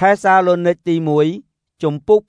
ថេសាឡូនីកទី1ជំពូក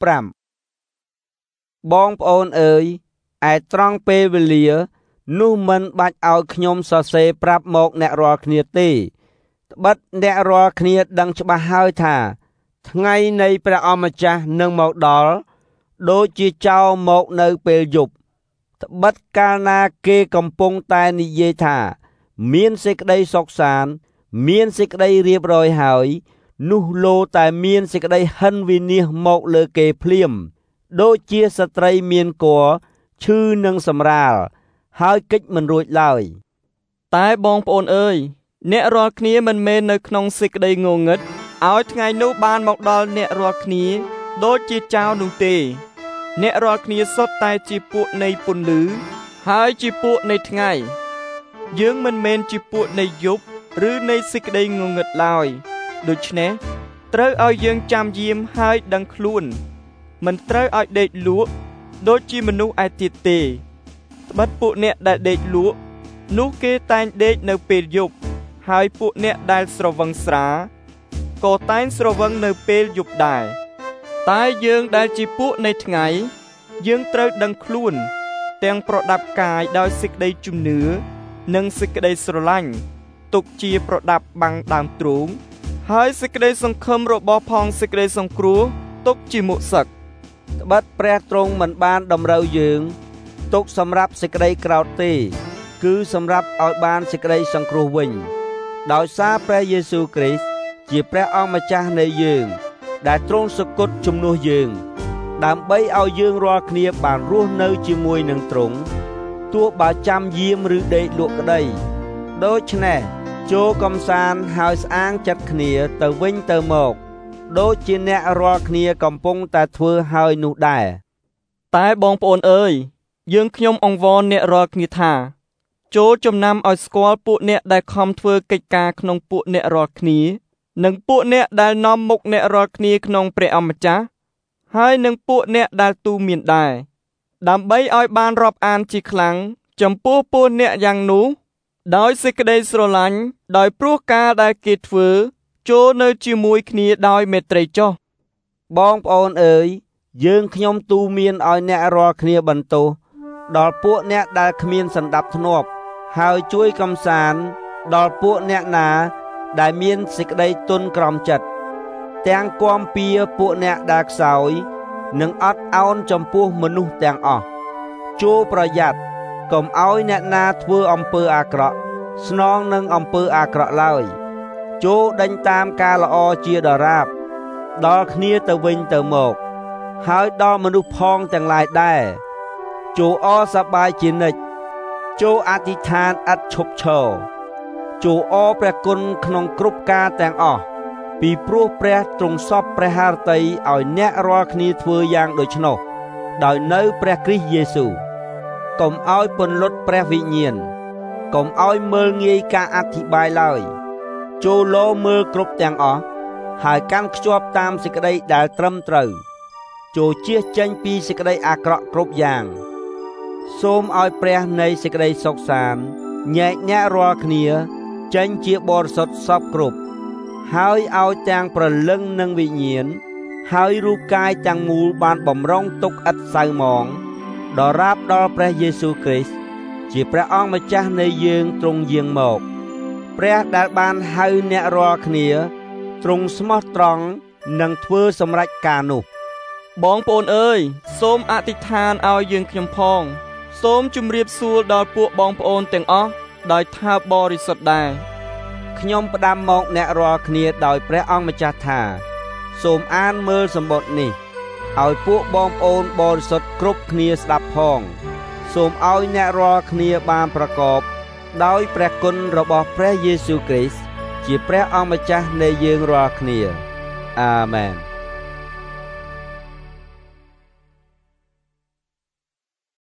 5បងប្អូនអើយឯត្រង់ពេលវេលានោះមិនបាច់ឲ្យខ្ញុំសរសេរប្រាប់មកអ្នករាល់គ្នាទេត្បិតអ្នករាល់គ្នាដឹងច្បាស់ហើយថាថ្ងៃនៃព្រះអម្ចាស់នឹងមកដល់ដូចជាចោរមកនៅពេលយប់ត្បិតកាលណាគេកំពុងតែនិយាយថាមានសេចក្តីសុខសាន្តមានសេចក្តីរៀបរយហើយនោះលោតែមានសេចក្តីហិនវិនាសមកលើគេភ្លាមដូចជាស្ត្រីមានគភ៌ឈឺនឹងសម្រាលហើយកិច្ចមិនរួចឡើយតែបងប្អូនអើយអ្នករាល់គ្នាមិនមែននៅក្នុងសេចក្តីងងឹតឲ្យថ្ងៃនោះបានមកដល់អ្នករាល់គ្នាដូចជាចៅនោះទេអ្នករាល់គ្នាសុទ្ធតែជាពួកនៃពន្លឺហើយជាពួកនៃថ្ងៃយើងមិនមែនជាពួកនៃយប់ឬនៃសេចក្តីងងឹតឡើយដូច្នេះត្រូវឲ្យយើងចាំយាមហើយដឹងខ្លួនមិនត្រូវឲ្យដេកលក់ដូចជាមនុស្សឯទៀតទេត្បិតពួកអ្នកដែលដេកលក់នោះគេតែងដេកនៅពេលយប់ហើយពួកអ្នកដែលស្រវឹងស្រាក៏តែងស្រវឹងនៅពេលយប់ដែរតែយើងដែលជាពួកនៃថ្ងៃយើងត្រូវដឹងខ្លួនទាំងប្រដាប់កាយដោយសេចក្តីជំនឿនិងសេចក្តីស្រឡាញ់ទុកជាប្រដាប់បាំងដើមទ្រូងហើយសេចក្តីសង្ឃឹមរបស់ផងសេចក្តីសង្គ្រោះទុកជាមុខសឹកត្បិតព្រះទ្រង់មិនបានតម្រូវយើងទុកសម្រាប់សេចក្តីក្រោធទេគឺសម្រាប់ឲ្យបានសេចក្តីសង្គ្រោះវិញដោយសារព្រះយេស៊ូវគ្រីស្ទជាព្រះអង្គម្ចាស់នៃយើងដែលទ្រង់សគត់ជំនួសយើងដើម្បីឲ្យយើងរាល់គ្នាបានរស់នៅជាមួយនឹងទ្រង់ទោះបើចាំយាមឬដេកលក់ក្តីដូច្នេះចូលកំសាន្តហើយស្អាងចិត្តគ្នាទៅវិញទៅមកដូចជាអ្នករាល់គ្នាកំពុងតែធ្វើហើយនោះដែរតែបងប្អូនអើយយើងខ្ញុំអង្វរអ្នករាល់គ្នាថាចូលចំណាំឲ្យស្គាល់ពួកអ្នកដែលខំធ្វើកិច្ចការក្នុងពួកអ្នករាល់គ្នានិងពួកអ្នកដែលនាំមុខអ្នករាល់គ្នាក្នុងព្រះអម្ចាស់ហើយនិងពួកអ្នកដែលទូមានដែរដើម្បីឲ្យបានរាប់អានជាខ្លាំងចំពោះពួកអ្នកយ៉ាងនោះដោយសេចក្តីស្រឡាញ់ដោយព្រោះការដែលគេធ្វើចូលនៅជាមួយគ្នាដោយមេត្រីចុះបងប្អូនអើយយើងខ្ញុំទូមានឲ្យអ្នករាល់គ្នាបន្ទោសដល់ពួកអ្នកដែលគ្មានសណ្ដាប់ធ្នាប់ហើយជួយកំសាន្តដល់ពួកអ្នកណាដែលមានសេចក្តីទន់ក្រំចិត្តទាំងគាំពៀពួកអ្នកដែលខ្សោយនិងអត់ឱនចំពោះមនុស្សទាំងអស់ចូលប្រយ័ត្នកុំឲ្យអ្នកណាធ្វើអំពើអាក្រក់ស្នងនឹងអំពើអាក្រក់ឡើយចូលដេញតាមការល្អជាដរាបដល់គ្នាទៅវិញទៅមកហើយដល់មនុស្សផងទាំងឡាយដែរចូលអរសប្បាយជានិច្ចចូលអធិដ្ឋានឥតឈប់ឈរចូលអរព្រះគុណក្នុងគ្រប់ការទាំងអស់ពីព្រោះព្រះទ្រង់សពព្រះハរតីឲ្យអ្នករាល់គ្នាធ្វើយ៉ាងដូច្នោះដោយនៅព្រះគ្រីស្ទយេស៊ូវកុំឲ្យពន្លត់ព្រះវិញ្ញាណកុំឲ្យមើលងាយការអធិប្បាយឡើយចូលលោមើលគ្រប់ទាំងអស់ហើយកាន់ខ្ជាប់តាមសេចក្តីដែលត្រឹមត្រូវចូលជៀសចេញពីសេចក្តីអាក្រក់គ្រប់យ៉ាងសូមឲ្យព្រះនៃសេចក្តីសុខសាន្តញែកញាក់រាល់គ្នាចេញជាបរិសុទ្ធសពគ្រប់ហើយឲ្យទាំងព្រលឹងនិងវិញ្ញាណហើយរូបកាយទាំងមូលបានបំរុងទុកឥតសៅហ្មងដល់រាបដល់ព្រះយេស៊ូវគ្រីស្ទជាព្រះអង្គម្ចាស់នៃយើងទ្រង់យាងមកព្រះដែលបានហៅអ្នករាល់គ្នាទ្រង់ស្មោះត្រង់នឹងធ្វើសម្រេចការនោះបងប្អូនអើយសូមអធិដ្ឋានឲ្យយើងខ្ញុំផងសូមជម្រាបសួរដល់ពួកបងប្អូនទាំងអស់ដោយថើបបរិសុទ្ធដែរខ្ញុំផ្ដាំមកអ្នករាល់គ្នាដោយព្រះអង្គម្ចាស់ថាសូមអានមើលសម្បត្តិនេះឲ្យពួកបងប្អូនបរិសុទ្ធគ្រប់គ្នាស្ដាប់ផងសូមឲ្យអ្នករាល់គ្នាបានប្រកបដោយព្រះគុណរបស់ព្រះយេស៊ូវគ្រីស្ទជាព្រះអង្គម្ចាស់នៃយើងរាល់គ្នាអាមែន